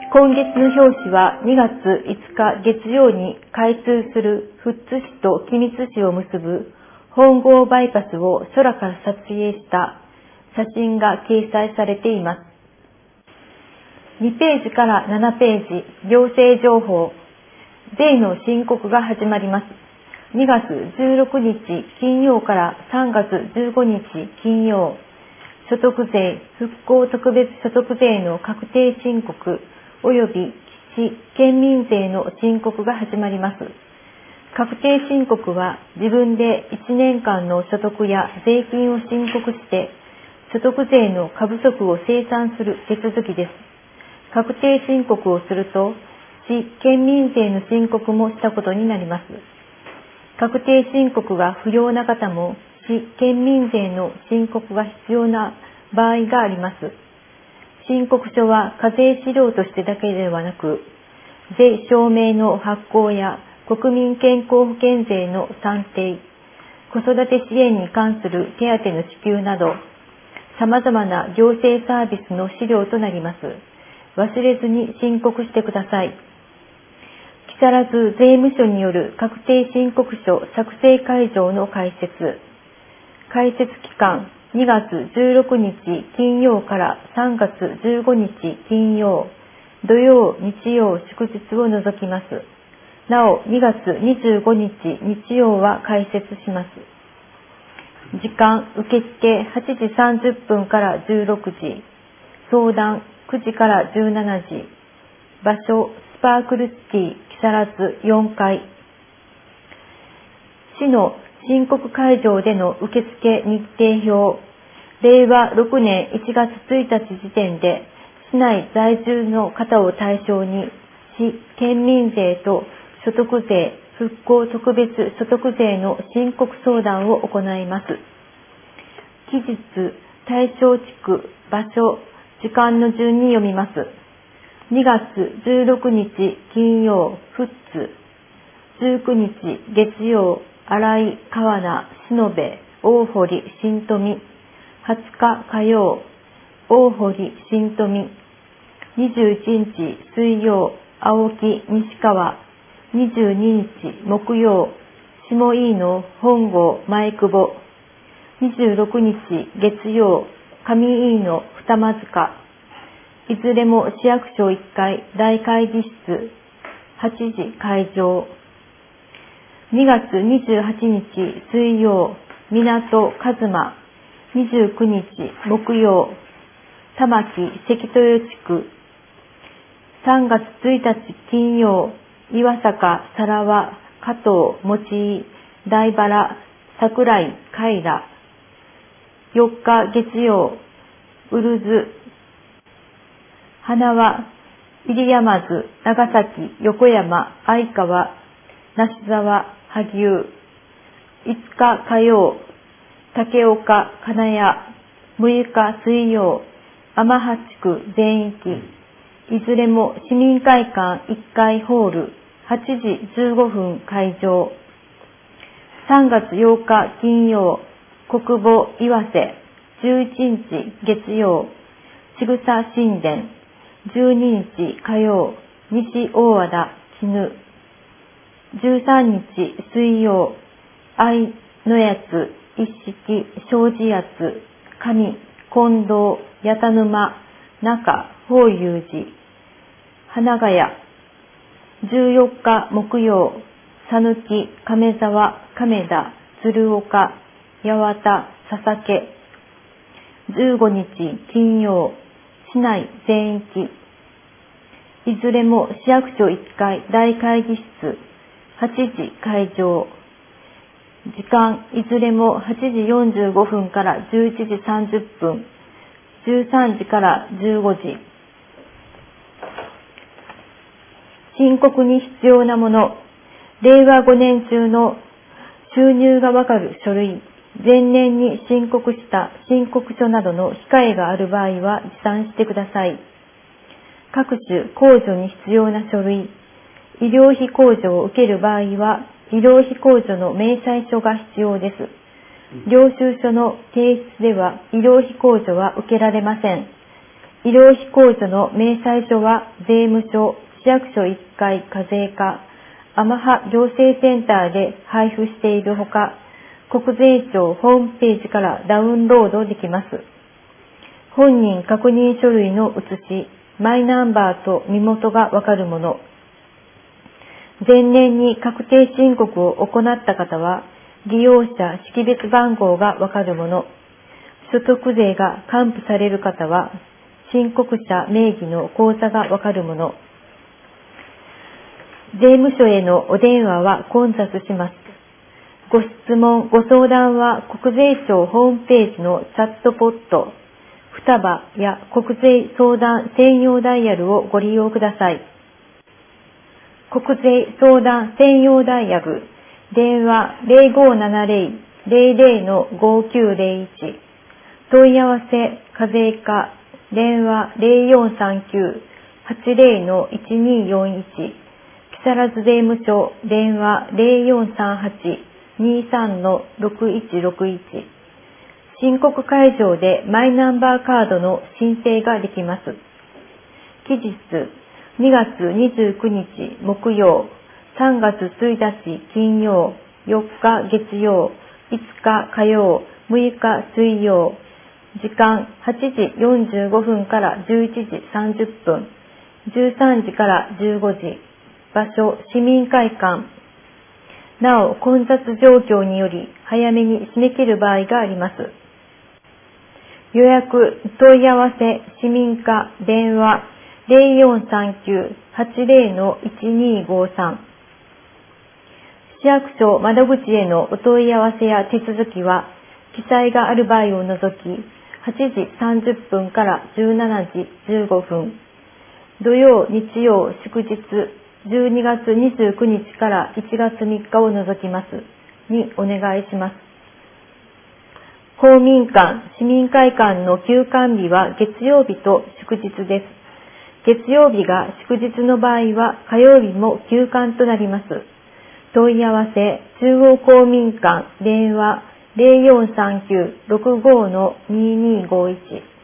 今月の表紙は2月5日月曜に開通する富津市と君津市を結ぶ本郷バイパスを空から撮影した写真が掲載されています。2ページから7ページ、行政情報、税の申告が始まります。2月16日金曜から3月15日金曜、所得税、復興特別所得税の確定申告及び市県民税の申告が始まります。確定申告は自分で1年間の所得や税金を申告して所得税の過不足を清算する手続きです。確定申告をすると市県民税の申告もしたことになります。確定申告が不要な方も市県民税の申告が必要な場合があります。申告書は課税資料としてだけではなく、税証明の発行や国民健康保険税の算定、子育て支援に関する手当の支給など、様々な行政サービスの資料となります。忘れずに申告してください。木更津税務署による確定申告書作成会場の開設。開設期間2月16日金曜から3月15日金曜、土曜、日曜、祝日を除きます。なお、2月25日日曜は開設します。時間、受付8時30分から16時、相談9時から17時、場所、スパークルシティ木更津4階。市の申告会場での受付日程表、令和6年1月1日時点で市内在住の方を対象に市県民税と所得税、復興特別所得税の申告相談を行います。期日、対象地区、場所、時間の順に読みます。2月16日金曜、富津。19日月曜、新井、川名、篠部、大堀、新富。20日火曜、大堀、新富。21日水曜、青木、西川。22日木曜、下飯野、本郷、前久保。26日月曜、上飯野、二間塚。いずれも市役所1階大会議室8時開場。2月28日水曜、港一馬。29日木曜、玉木関豊地区。3月1日金曜、岩坂、さらわ、加藤、持井、大原、桜井、海良。4日月曜、うるず、花輪、入山津、長崎、横山、相川、梨沢、萩生。5日火曜、竹岡、金谷。6日水曜、天羽地区全域。いずれも市民会館1階ホール8時15分開場。3月8日金曜、国母岩瀬。11日月曜、ちぐさ神殿。12日火曜、西大和田、絹。13日水曜、愛のやつ、一式、障子やつ、上、近藤、八田沼、中、法隆寺、花ヶ谷。14日木曜、佐貫、亀沢、亀田、鶴岡、八幡、佐々15日金曜、市内全域。いずれも市役所1階大会議室8時開場。時間いずれも8時45分から11時30分、13時から15時。申告に必要なもの、令和5年中の収入がわかる書類、前年に申告した申告書などの控えがある場合は持参してください。各種控除に必要な書類、医療費控除を受ける場合は医療費控除の明細書が必要です。領収書の提出では医療費控除は受けられません。 医療費控除の明細書は税務署、市役所1階課税課、アマハ行政センターで配布しているほか、国税庁ホームページからダウンロードできます。本人確認書類の写し、マイナンバーと身元がわかるもの。前年に確定申告を行った方は、利用者識別番号がわかるもの。所得税が還付される方は、申告者名義の口座がわかるもの。税務署へのお電話は混雑します。ご質問、ご相談は国税庁ホームページのチャットポット、双葉や国税相談専用ダイヤルをご利用ください。国税相談専用ダイヤル、電話 0570-00-5901、問い合わせ課税課、電話 0439-80-1241、木更津税務署、電話 0438-23-6161。申告会場でマイナンバーカードの申請ができます。期日、2月29日木曜、3月1日金曜、4日月曜、5日火曜、6日水曜。時間8時45分から11時30分、13時から15時。場所、市民会館。なお、混雑状況により早めに締め切る場合があります。予約、問い合わせ、市民課、電話 0439-80-1253。市役所窓口へのお問い合わせや手続きは、記載がある場合を除き、8時30分から17時15分。土曜、日曜、祝日、12月29日から1月3日を除きますにお願いします。公民館、市民会館の休館日は月曜日と祝日です。月曜日が祝日の場合は火曜日も休館となります。問い合わせ、中央公民館、電話 0439-65-2251